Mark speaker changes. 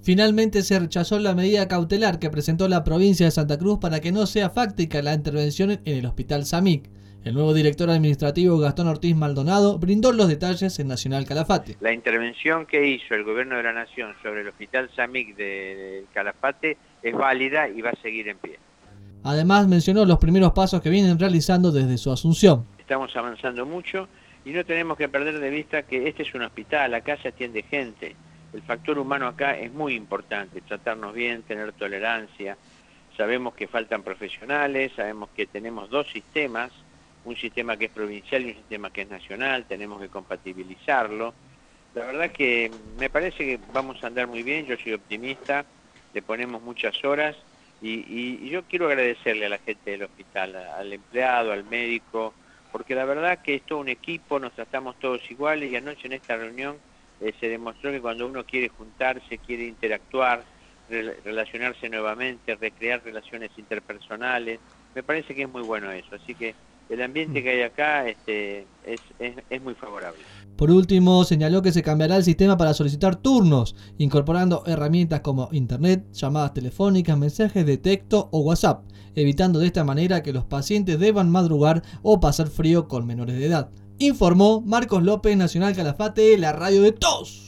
Speaker 1: Finalmente se rechazó la medida cautelar que presentó la provincia de Santa Cruz para que no sea fáctica la intervención en el Hospital Samic. El nuevo director administrativo Gastón Ortiz Maldonado brindó los detalles en Nacional Calafate.
Speaker 2: La intervención que hizo el Gobierno de la Nación sobre el Hospital Samic de Calafate es válida y va a seguir en pie.
Speaker 1: Además mencionó los primeros pasos que vienen realizando desde su asunción.
Speaker 2: Estamos avanzando mucho y no tenemos que perder de vista que este es un hospital, acá se atiende gente. El factor humano acá es muy importante, tratarnos bien, tener tolerancia. Sabemos que faltan profesionales, sabemos que tenemos dos sistemas, un sistema que es provincial y un sistema que es nacional, tenemos que compatibilizarlo. La verdad que me parece que vamos a andar muy bien, yo soy optimista, le ponemos muchas horas y yo quiero agradecerle a la gente del hospital, al empleado, al médico, porque la verdad que es todo un equipo, nos tratamos todos iguales y anoche en esta reunión se demostró que cuando uno quiere juntarse, quiere interactuar, relacionarse nuevamente, recrear relaciones interpersonales, me parece que es muy bueno eso, así que el ambiente que hay acá es muy favorable.
Speaker 1: Por último, señaló que se cambiará el sistema para solicitar turnos, incorporando herramientas como internet, llamadas telefónicas, mensajes de texto o WhatsApp, evitando de esta manera que los pacientes deban madrugar o pasar frío con menores de edad. Informó Marcos López, Nacional Calafate, la radio de todos.